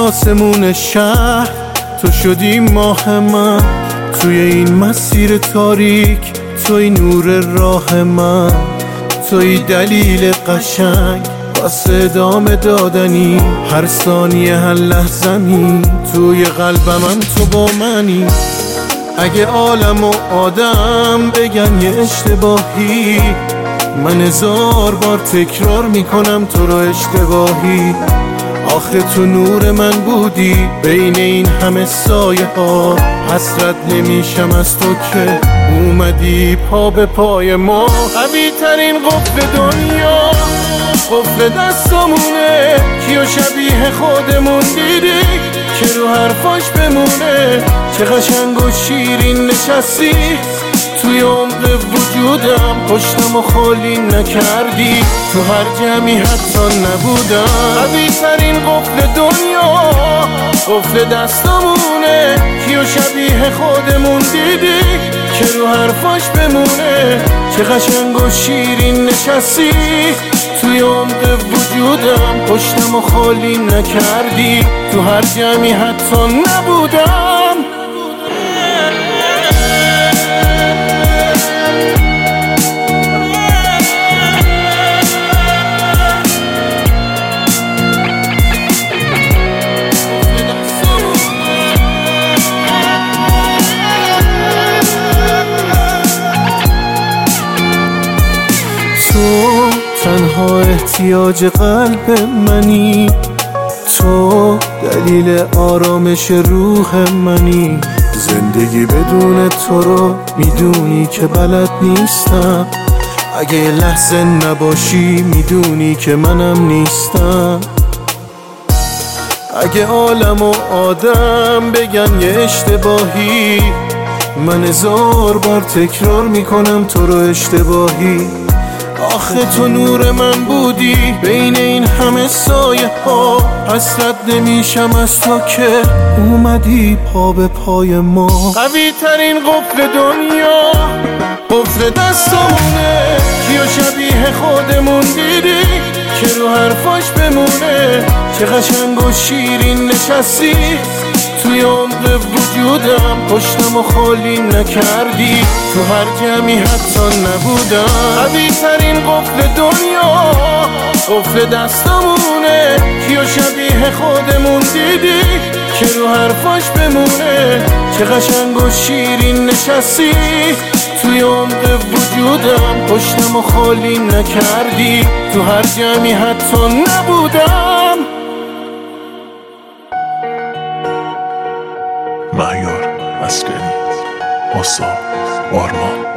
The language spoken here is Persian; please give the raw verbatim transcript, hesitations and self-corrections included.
آسمون شهر تو شدی ماه من، توی این مسیر تاریک توی نور راه من، توی دلیل قشنگ واسه ادامه دادنی، هر ثانیه هر لحظه‌می توی قلبم تو با منی. اگه عالم و آدم بگن یه اشتباهی، من هزار بار تکرار میکنم تو رو اشتباهی. آخه تو نور من بودی بین این همه سایه ها، حسرت نمیشم از تو که اومدی پا به پای ما. قوی ترین قفل دنیا قفل دستامونه، کیو شبیه خودمون دیدی که رو حرفاش بمونه. چه قشنگ و شیرین نشستی توی عمق وجودم، پشتم و خالی نکردی، تو هر جمعی حتی نبودم. قوی ترین قفل دنیا قفل دستامونه، کیو شبیه خودمون دیدی که رو حرفاش بمونه. چه قشنگ و شیرین نشستی توی عمق وجودم، پشتم و خالی نکردی، تو هر جمعی حتی نبودم. تو تنها احتیاج قلب منی، تو دلیل آرامش روح منی. زندگی بدون تو رو میدونی که بلد نیستم، اگه یه لحظه نباشی میدونی که منم نیستم. اگه عالم و آدم بگن یه اشتباهی، من هزار بار تکرار میکنم تو رو اشتباهی. آخه تو نور من بودی بین این همه سایه ها، حسرت نمیشم از تو که اومدی پا به پای ما. قوی ترین قفل دنیا قفل دستامونه، کیو شبیه خودمون دیدی که رو حرفاش بمونه. چه قشنگ و شیرین نشستی توی عمق وجودم، پشتم و خالی نکردی، تو هر جمعی حتی نبودم. قوی ترین قفل دنیا قفل دستامونه، کیو شبیه خودمون دیدی که رو حرفاش بمونه. چه قشنگ و شیرین نشستی توی عمق وجودم، پشتم و خالی نکردی، تو هر جمعی حتی نبودم. مهیار مسکنی، آسا آرمان.